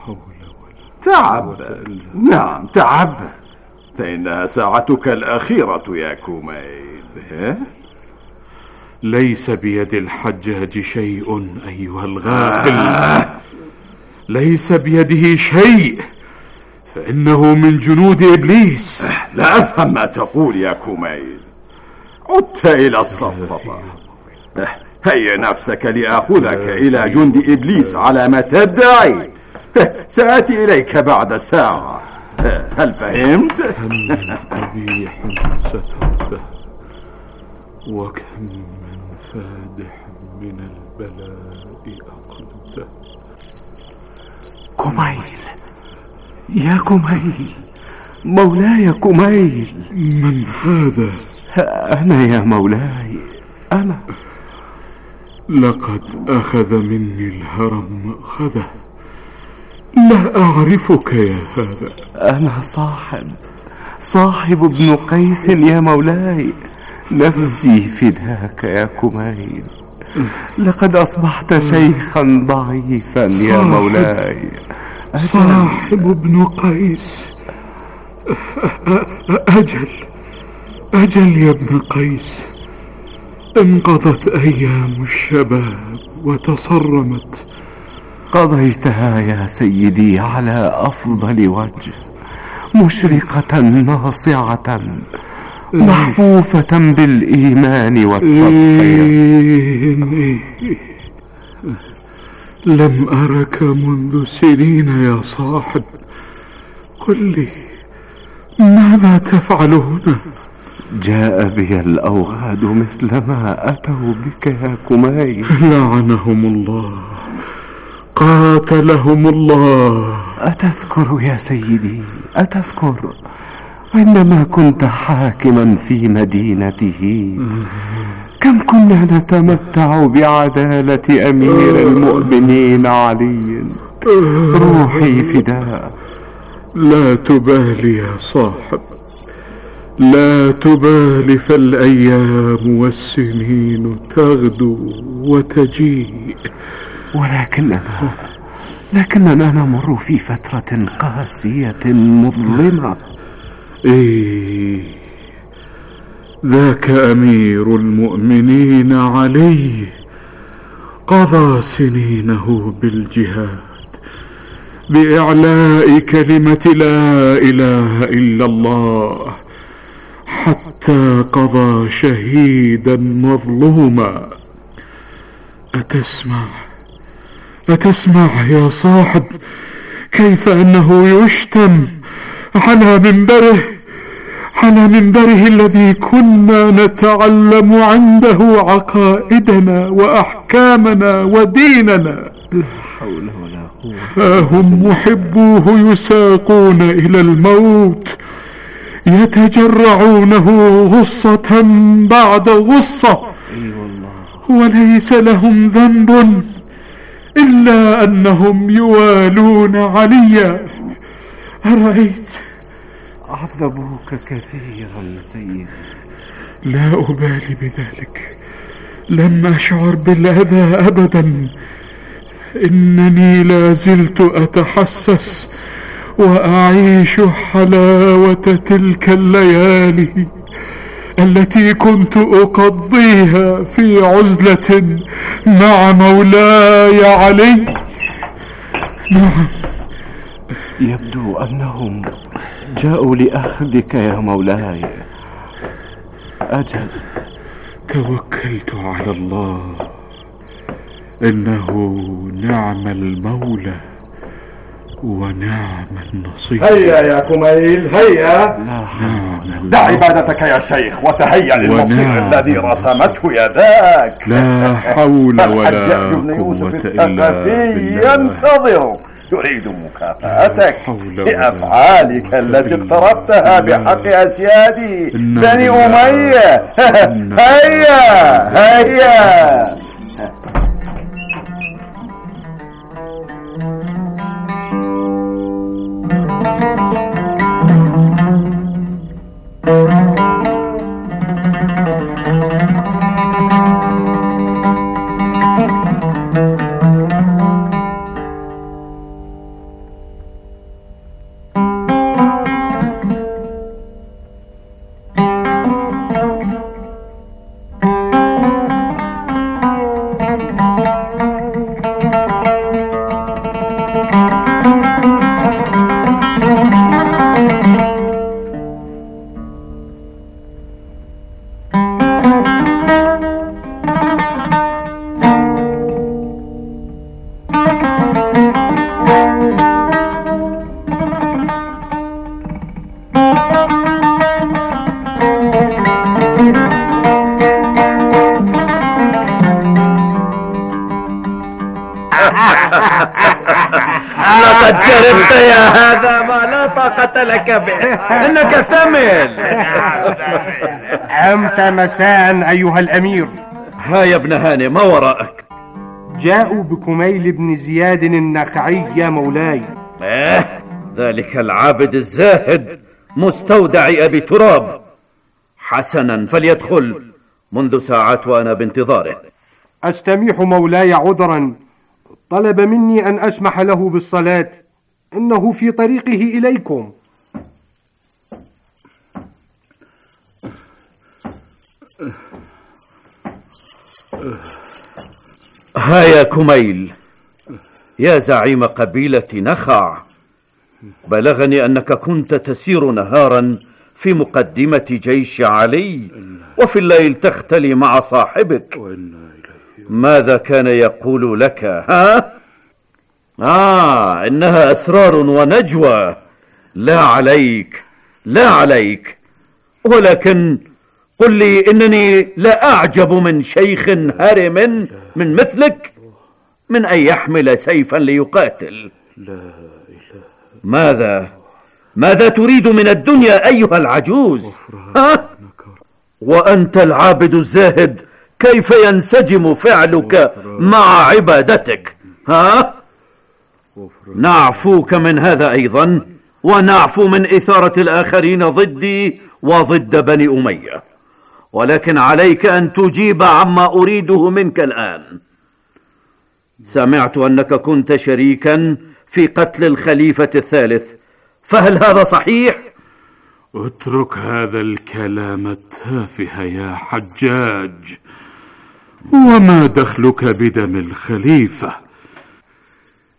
تعبد، نعم تعبد، فإنها ساعتك الأخيرة يا كميل. ليس بيد الحجاج شيء أيها الغافل. ليس بيده شيء، فإنه من جنود إبليس. لا أفهم ما تقول يا كميل. عدت إلى السفسطة. هيا نفسك لأخذك إلى جند إبليس على ما تدعي. سآتي إليك بعد ساعة. هل فهمت؟ كم قبيح سترته، وكم من فادح من البلاء أقلته. كميل يا كميل، مولاي كميل. من هذا؟ أنا يا مولاي، أنا. لقد أخذ مني الهرم مأخذه. لا أعرفك يا هذا. أنا صاحب ابن قيس يا مولاي. نفسي فداك يا كميل. لقد أصبحت شيخا ضعيفا يا مولاي. صاحب ابن قيس. أجل يا ابن قيس. انقضت أيام الشباب وتصرمت. قضيتها يا سيدي على أفضل وجه، مشرقة ناصعة محفوفة بالإيمان والتضحية. لم أرك منذ سنين يا صاحب. قل لي، ماذا تفعل هنا؟ جاء بي الأوغاد مثلما أتوا بك يا كميل. لعنهم الله، قاتلهم الله. أتذكر يا سيدي، أتذكر عندما كنت حاكما في مدينته كم كنا نتمتع بعدالة أمير المؤمنين علي؟ روحي فداء. لا تبالي يا صاحب، لا تبالي، فالأيام والسنين تغدو وتجيء. لكننا نمر في فترة قاسية مظلمة. ذاك أمير المؤمنين علي قضى سنينه بالجهاد بإعلاء كلمة لا إله إلا الله حتى قضى شهيدا مظلوما. أتسمع يا صاحب كيف أنه يشتم على منبره الذي كنا نتعلم عنده عقائدنا وأحكامنا وديننا؟ لا حول ولا قوة. هم محبوه يساقون إلى الموت، يتجرعونه غصة بعد غصة، وليس لهم ذنب إلا أنهم يوالون عليا. أرأيت؟ عذبوك كثيرا سيدي. لا أبالي بذلك، لم أشعر بالأذى أبدا، إنني لا زلت أتحسس وأعيش حلاوة تلك الليالي التي كنت أقضيها في عزلة مع مولاي علي. نعم، يبدو أنهم جاءوا لأخذك يا مولاي. أجل، توكلت على الله، إنه نعم المولى ونعم النصير. هيا يا كميل هيا، دع عبادتك يا شيخ وتهيأ للمصير الذي رسمته يداك. لا حول ولا قوة إلا بالله. ينتظرك، يريد مكافأتك بأفعالك التي اقترفتها بحق أسيادي بني أمية. هيا لقد شربت يا هذا ما لا طاقة لك به، إنك ثمل. عمت مساء أيها الأمير. ها يا ابن هاني، ما وراءك؟ جاءوا بكميل بن زياد النخعي يا مولاي. ذلك العابد الزاهد مستودع أبي تراب. حسنا، فليدخل، منذ ساعات وأنا بانتظاره. أستميح مولاي عذرا، طلب مني أن أسمح له بالصلاة، إنه في طريقه إليكم. ها يا كميل، يا زعيم قبيلة نخع، بلغني أنك كنت تسير نهارا في مقدمة جيش علي، وفي الليل تختلي مع صاحبك. ماذا كان يقول لك؟ إنها أسرار ونجوى. لا عليك، لا عليك، ولكن قل لي، إنني لا أعجب من شيخ هرم من مثلك من أن يحمل سيفا ليقاتل. ماذا تريد من الدنيا أيها العجوز؟ وأنت العابد الزاهد، كيف ينسجم فعلك مع عبادتك؟ نعفوك من هذا أيضا، ونعفو من إثارة الآخرين ضدي وضد بني أمية، ولكن عليك أن تجيب عما أريده منك الآن. سمعت أنك كنت شريكا في قتل الخليفة الثالث، فهل هذا صحيح؟ اترك هذا الكلام التافه يا حجاج، وما دخلك بدم الخليفة؟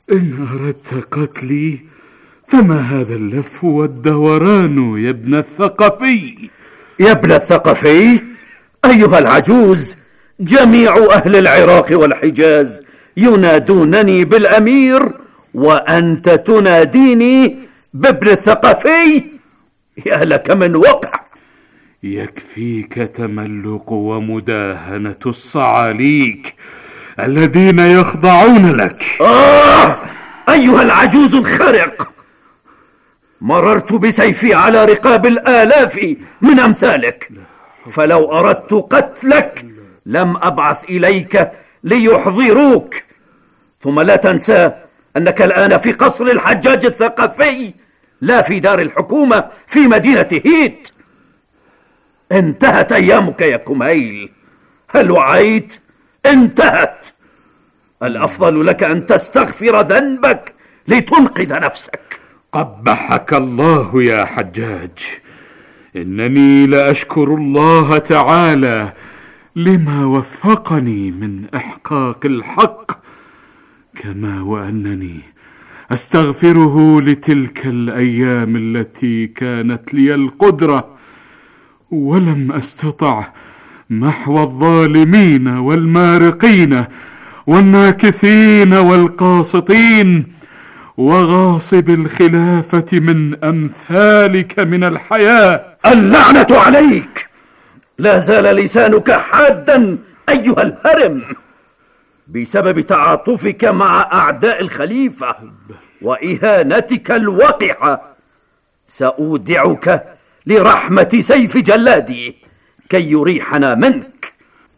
إن أردت قتلي فما هذا اللف والدوران يا ابن الثقفي؟ يا ابن الثقفي أيها العجوز، جميع أهل العراق والحجاز ينادونني بالأمير وأنت تناديني بابن الثقفي. يا لك من وقع. يكفيك تملق ومداهنة الصعاليك الذين يخضعون لك. أيها العجوز الخرق، مررت بسيفي على رقاب الآلاف من أمثالك، فلو أردت قتلك لم أبعث إليك ليحضروك. ثم لا تنسى أنك الآن في قصر الحجاج الثقفي، لا في دار الحكومة في مدينة هيت. انتهت أيامك يا كميل، هل وعيت؟ انتهت. الأفضل لك أن تستغفر ذنبك لتنقذ نفسك. قبحك الله يا حجاج، إنني لأشكر الله تعالى لما وفقني من إحقاق الحق، كما وأنني أستغفره لتلك الأيام التي كانت لي القدرة ولم أستطع محو الظالمين والمارقين والناكثين والقاسطين وغاصب الخلافة من أمثالك من الحياة. اللعنة عليك، لا زال لسانك حادا أيها الهرم، بسبب تعاطفك مع أعداء الخليفة وإهانتك الوقحة. سأودعك لرحمة سيف جلادي كي يريحنا منك.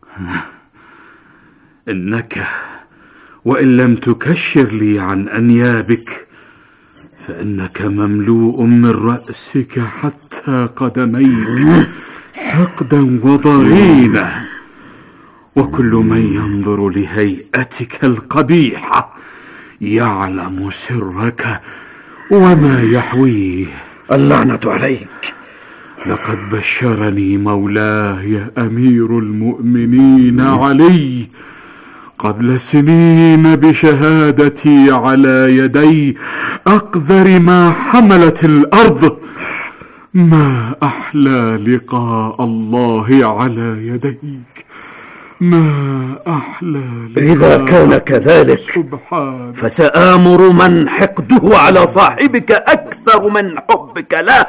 إنك وإن لم تكشر لي عن أنيابك فإنك مملوء من رأسك حتى قدميك حقدا وضغينة، وكل من ينظر لهيئتك القبيحة يعلم سرك وما يحويه. اللعنة عليك. لقد بشرني مولاي أمير المؤمنين علي قبل سنين بشهادتي على يدي أقذر ما حملت الأرض. ما أحلى لقاء الله على يديك، ما أحلى لقاء. إذا كان كذلك فسآمر من حقده على صاحبك أكثر من حبك له.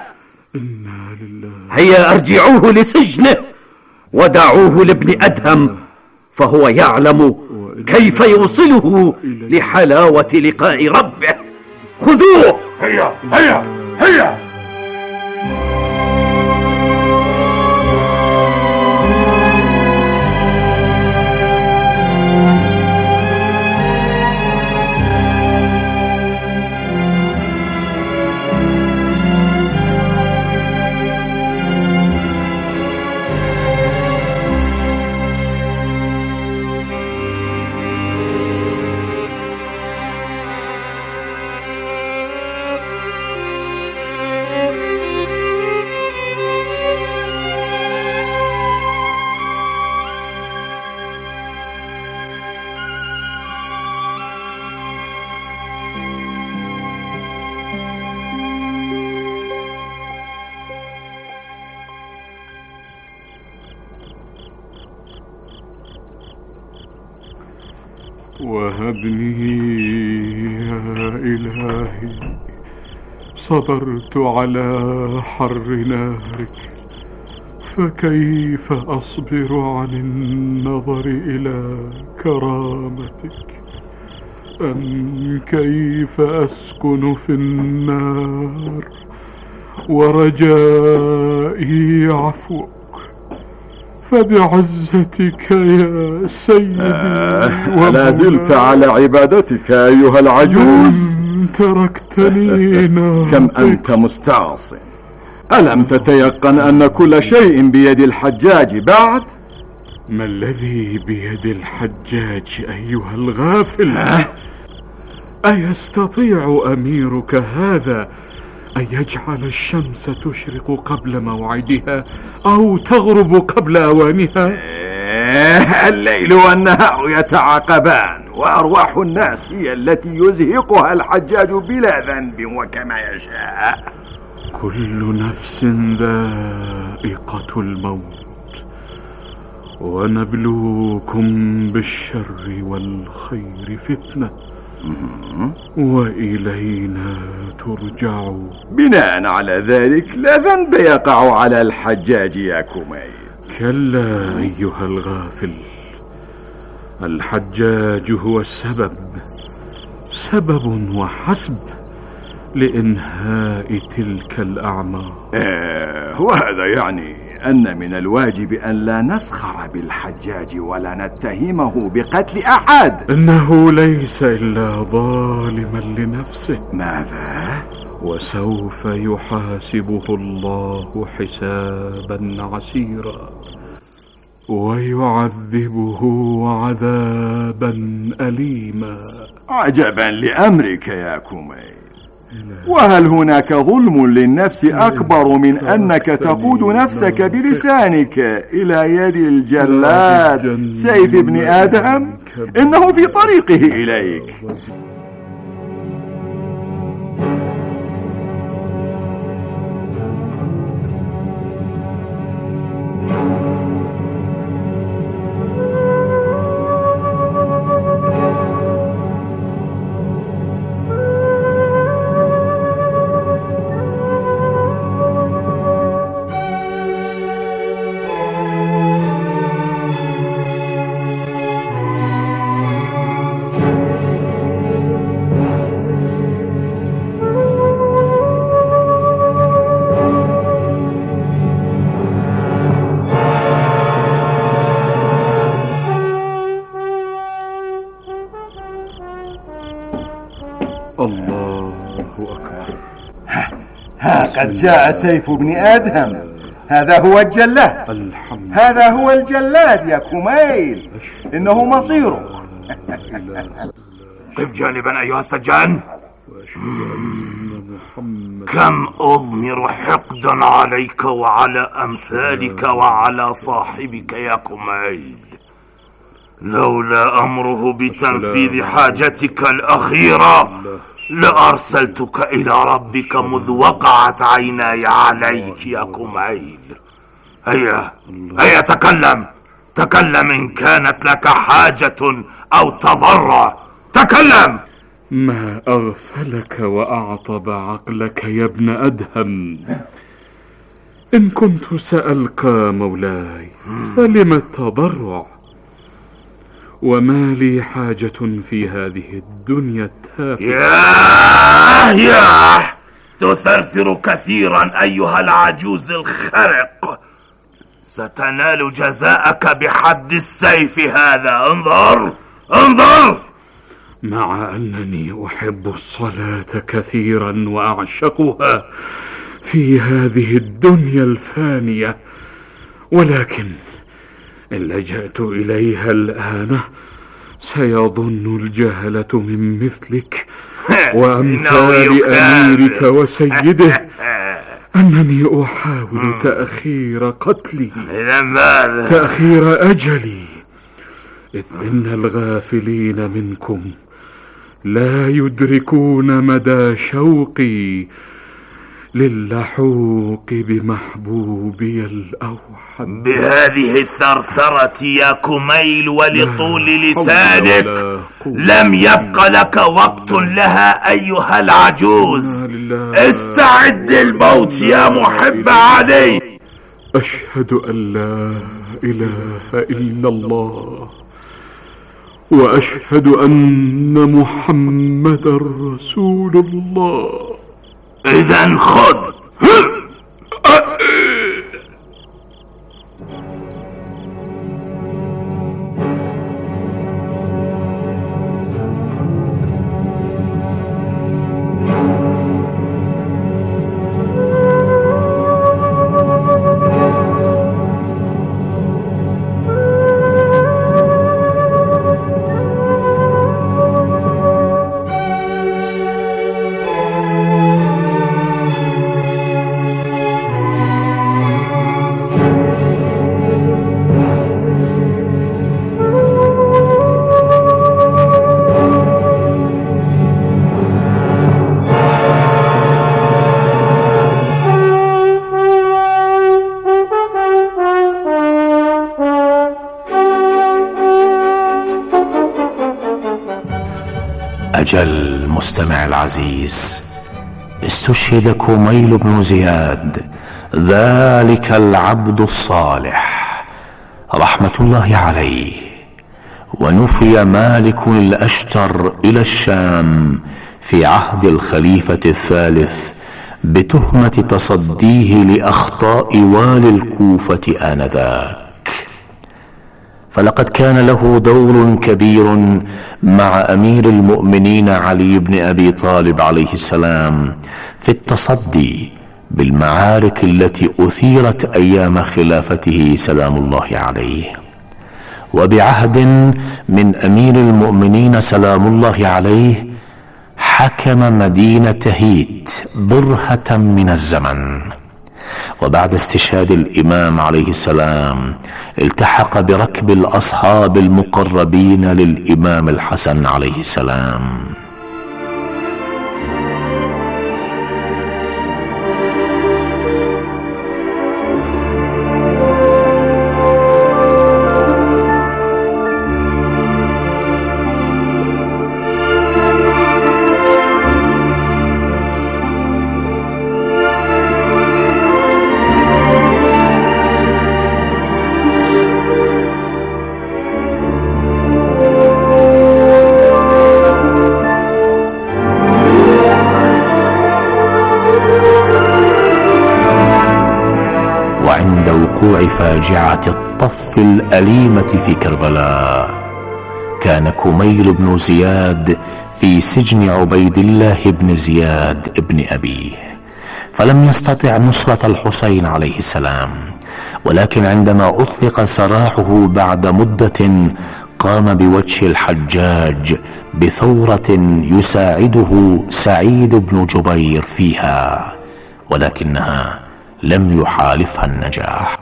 هيا أرجعوه لسجنه ودعوه لابن أدهم، فهو يعلم كيف يوصله لحلاوة لقاء ربه. خذوه. هيا هيا هيا. وهبني يا إلهي، صبرت على حر نارك، فكيف أصبر عن النظر إلى كرامتك؟ أم كيف أسكن في النار ورجائي عفوك؟ فبعزتك يا سيدي لا زلت على عبادتك أيها العجوز؟ تركتني نارك. كم أنت مستعصي؟ ألم تتيقن أن كل شيء بيد الحجاج بعد؟ ما الذي بيد الحجاج أيها الغافل؟ أيستطيع أميرك هذا أن يجعل الشمس تشرق قبل موعدها أو تغرب قبل أوانها؟ الليل والنهار يتعاقبان، وأرواح الناس هي التي يزهقها الحجاج بلا ذنب وكما يشاء. كل نفس ذائقة الموت، ونبلوكم بالشر والخير فتنة، وإلينا ترجعون. بناء على ذلك لا ذنب يقع على الحجاج يا كميل. كلا أيها الغافل، الحجاج هو السبب وحسب لإنهاء تلك الأعمار. وهذا يعني أن من الواجب أن لا نسخر بالحجاج ولا نتهمه بقتل أحد. إنه ليس إلا ظالما لنفسه. ماذا؟ وسوف يحاسبه الله حسابا عسيرا، ويعذبه عذابا أليما. عجبا لأمرك يا كميل، وهل هناك ظلم للنفس أكبر من أنك تقود نفسك بلسانك إلى يد الجلاد سيف بن آدم؟ إنه في طريقه إليك. الله أكبر. قد جاء سيف ابن آدم. هذا هو الجلاد. هذا هو الجلاد يا كميل، إنه مصيرك. قف جانبا أيها السجان. كم أضمر حقدا عليك وعلى أمثالك وعلى صاحبك يا كميل، لولا أمره بتنفيذ حاجتك الأخيرة لأرسلتك إلى ربك مذ وقعت عيناي عليك يا كميل. هيا تكلم إن كانت لك حاجة أو تضرع، تكلم. ما أغفلك وأعطب عقلك يا ابن أدهم؟ إن كنت سألقى مولاي فلم التضرع؟ وما لي حاجة في هذه الدنيا التافهة. ياه تثرثر كثيرا أيها العجوز الخرق، ستنال جزاءك بحد السيف هذا. انظر. مع أنني أحب الصلاة كثيرا وأعشقها في هذه الدنيا الفانية، ولكن إن لجأت إليها الآن سيظن الجهلة من مثلك وأمثال أميرك وسيده أنني أحاول تأخير قتلي، تأخير أجلي، إذ إن الغافلين منكم لا يدركون مدى شوقي للحوق بمحبوبي الأوحد. بهذه الثرثرة يا كميل ولطول لسانك لم يبق لك وقت لها أيها العجوز. استعد للموت يا محب علي. أشهد أن لا إله إلا الله وأشهد أن محمدا رسول الله. إذن خذ. أجل مستمع العزيز، استشهد كميل بن زياد ذلك العبد الصالح رحمة الله عليه، ونفي مالك الأشتر إلى الشام في عهد الخليفة الثالث بتهمة تصديه لأخطاء والي الكوفة آنذاك. فلقد كان له دور كبير مع أمير المؤمنين علي بن أبي طالب عليه السلام في التصدي بالمعارك التي أثيرت أيام خلافته سلام الله عليه. وبعهد من أمير المؤمنين سلام الله عليه حكم مدينة هيت برهة من الزمن، وبعد استشهاد الإمام عليه السلام التحق بركب الأصحاب المقربين للإمام الحسن عليه السلام. فاجعة الطف الأليمة في كربلاء كان كميل بن زياد في سجن عبيد الله بن زياد بن أبيه، فلم يستطع نصرة الحسين عليه السلام، ولكن عندما أطلق سراحه بعد مدة قام بوجه الحجاج بثورة يساعده سعيد بن جبير فيها، ولكنها لم يحالفها النجاح.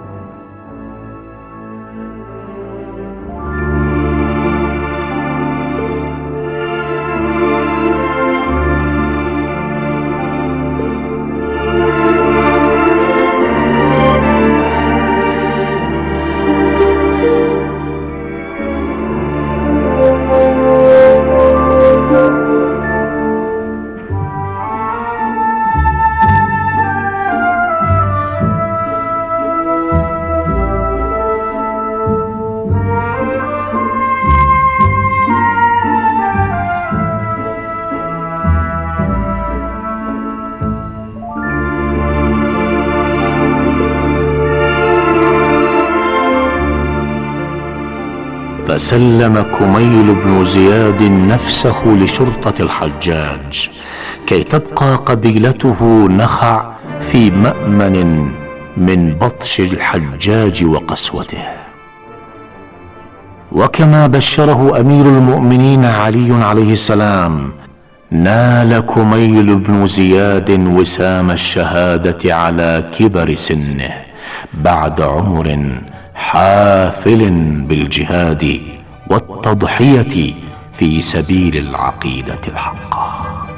فسلم كميل بن زياد نفسه لشرطة الحجاج كي تبقى قبيلته نخع في مأمن من بطش الحجاج وقسوته. وكما بشره أمير المؤمنين علي عليه السلام، نال كميل بن زياد وسام الشهادة على كبر سنه بعد عمر حافل بالجهاد والتضحية في سبيل العقيدة الحقة.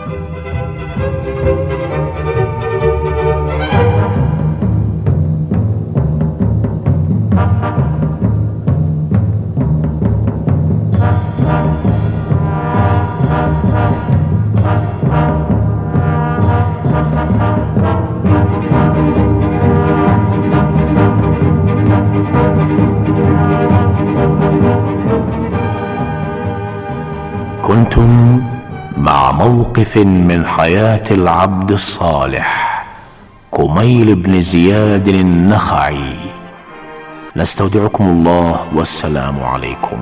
كنتم مع موقف من حياة العبد الصالح كميل بن زياد النخعي. نستودعكم الله والسلام عليكم.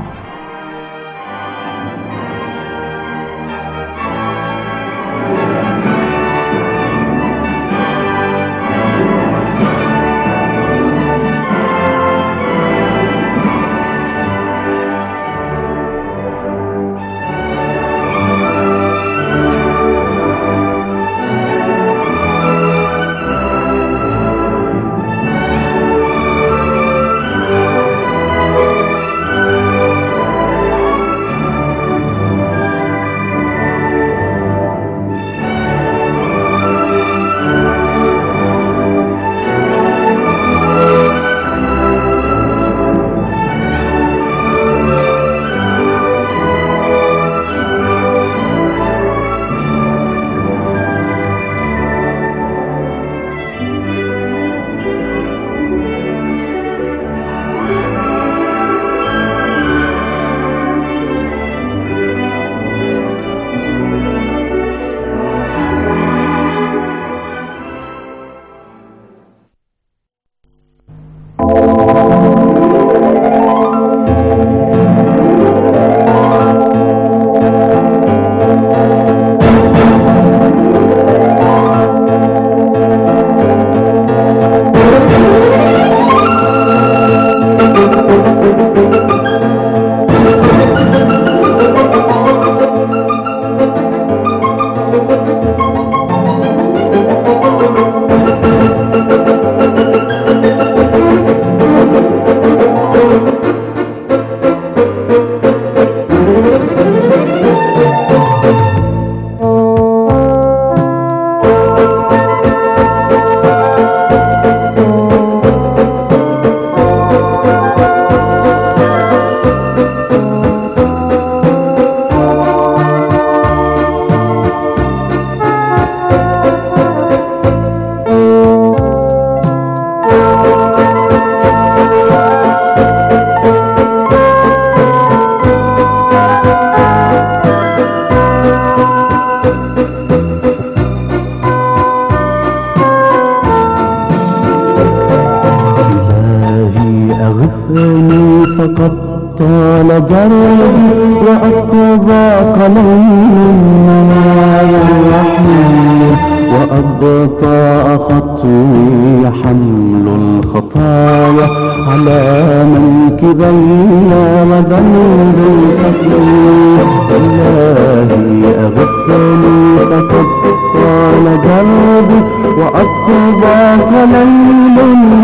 فقد طال دربي وأطباق ليل الرحيم وأبطأ خطوي حمل الخطايا على منكبي وذنب الحكيم إلهي أغثني فقد طال دربي وأطباق ليل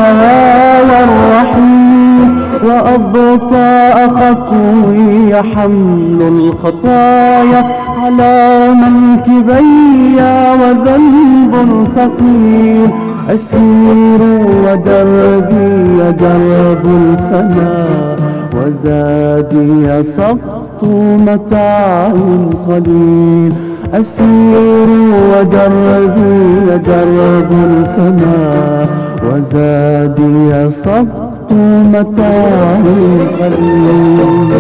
الرحيم وأبطأ خطوي حمل الخطايا على منكبي وذنب ثقيل أسير ودربي درب الفناء وزادي صفت متاع قليل أسير ودربي درب الفناء وزادي صفت متاع قليل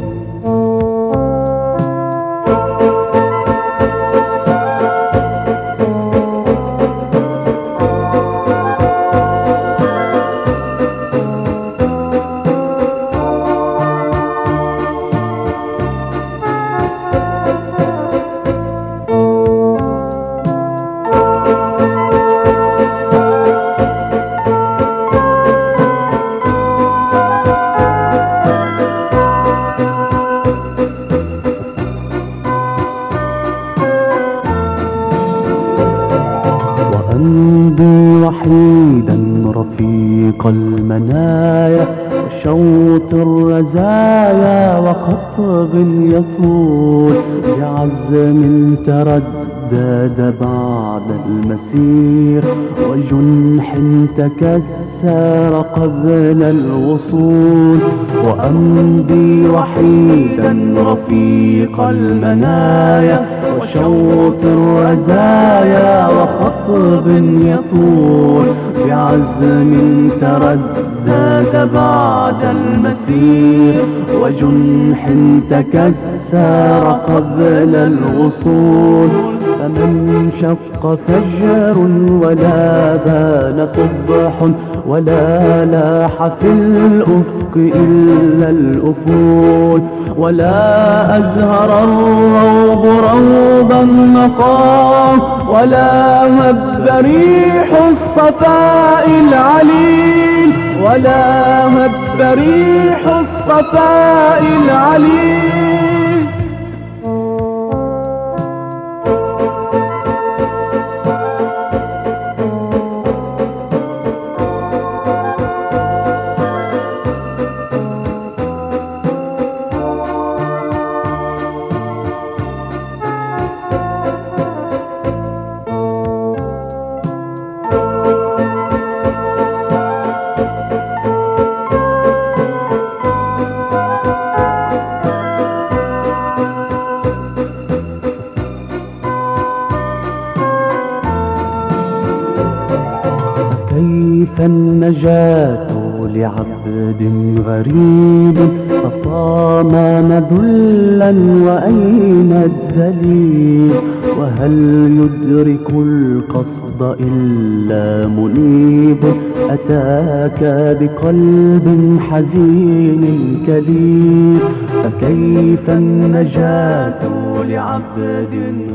وحيدا رفيق المنايا وشوط الرزايا وخطب يطول بعزم تردد بعد المسير وجنح تكسر قبل الوصول وأمضي وحيدا رفيق المنايا وشوط الرزايا وخطب يطول بعزم تردد بعد المسير وجنح تكسر قبل الوصول فمن شق فجر ولا بان صبح ولا لاح في الأفق إلا الأفول ولا أزهر الروض روضا مقام ولا هب ريح الصفاء العليل ولا هب ريح الصفاء العليل كيف النجاة لعبد غريب أطامن ذلا وأين الدليل وهل يدرك القصد إلا منيب أتاك بقلب حزين كليب فكيف النجاة لعبد